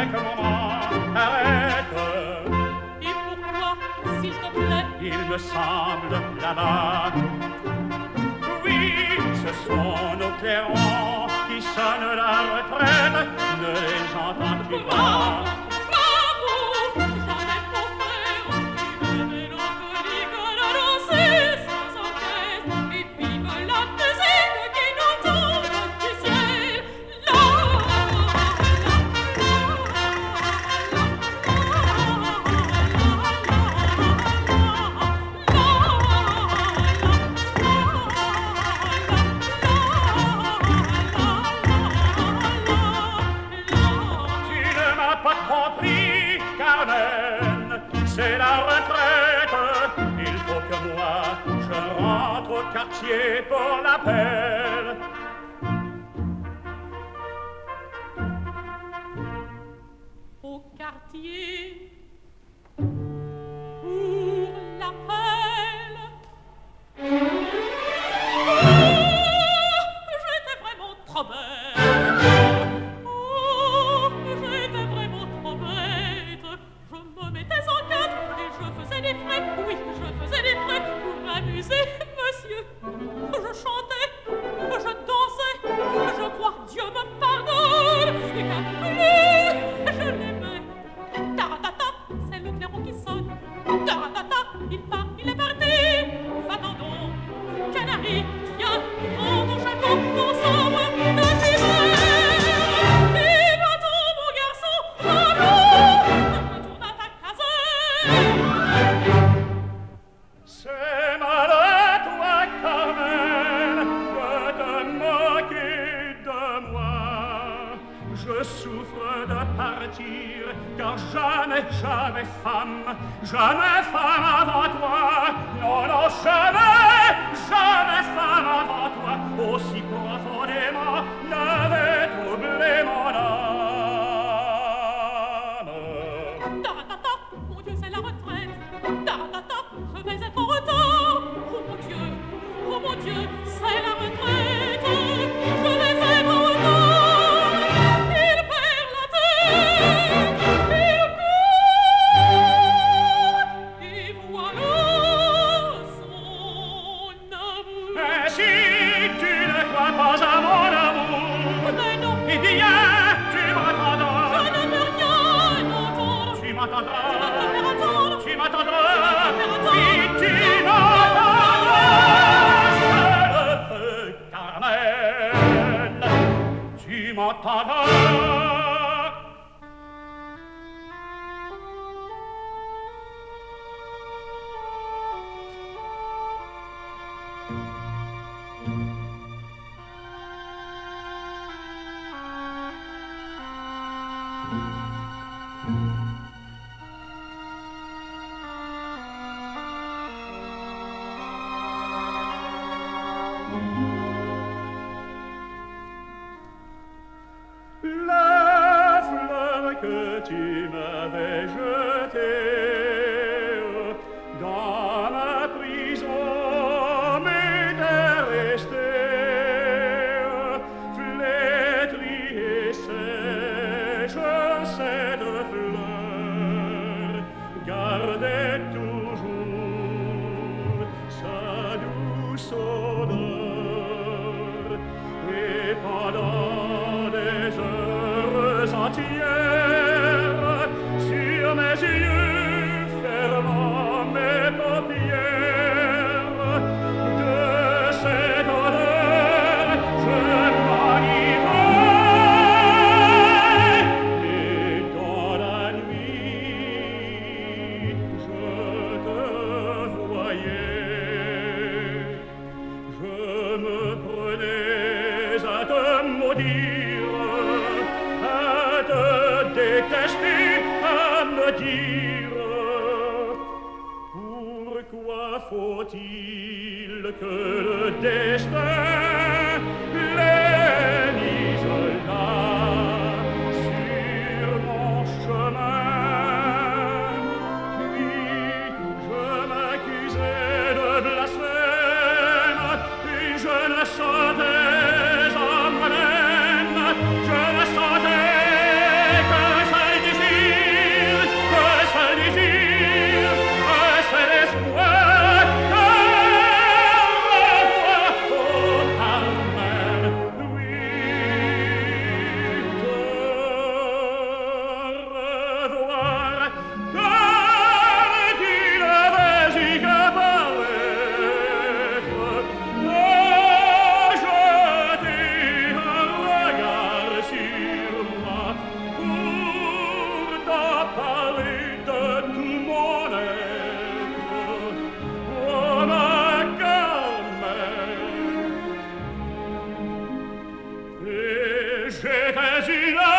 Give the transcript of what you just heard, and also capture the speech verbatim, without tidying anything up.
cinq moments, arrête. Et pourquoi, s'il te plaît? Il me semble là-bas. Oui, ce sont nos clairons qui sonnent la retraite. Ne les entends-tu pas? C'est la retraite, il faut que moi je rentre au quartier pour l'appel. Au quartier pour l'appel. Oh, j'étais vraiment trop bête. Oh, j'étais vraiment trop bête. Je me mettais en quatre et je faisais des frais. Oui, je faisais des frais pour m'amuser, monsieur. Je chantais, je dansais, je crois Dieu me pardonne. Et qu'après, je l'aimais. Taratata, c'est le clairon qui sonne. Taratata, il part, il est parti. Va-t'en donc, canari, tiens, prends ton chapeau, ensemble, de l'hiver. Et va-t'en, mon garçon, allons, retourne à ta caserne. C'est mal à toi, Carmen, de te moquer de moi. Je souffre de partir, car jamais, jamais femme, jamais femme avant toi. Non, non, jamais, jamais femme avant toi, aussi profondément n'avait troublé mon âme. Taratata, mon Dieu, c'est la retraite. Taratata, je vais être en retard. Oh mon Dieu, oh mon Dieu, c'est la retraite. Je vais être en retard. Il perd la tête, il court, et voilà son amour. Mais si tu ne crois pas à mon amour, Mais non, eh bien, tu m'attendras. je ne veux rien entendre. Tu m'attendras. Tu vas te faire attendre. Tu m'attendras. Tu vas te faire attendre. Oui, tu m'attendras. Je le veux, Carmen. Tu m'entendras. La fleur que tu m'avais jetée dans ma prison m'était restée flétrie et sèche. Cette fleur gardait toujours sa douce odeur, et pendant des heures entières, sur mes yeux fermant mes paupières, de cette odeur je m'enivrais. Et dans la nuit je te voyais. Je me prenais à te maudire, à te détester, à me dire: pourquoi faut-il que le destin les mise là sur mon chemin? Puis je m'accusais de blasphème, puis je ne sentais en moi-même, je ne sentais que cette J'étais une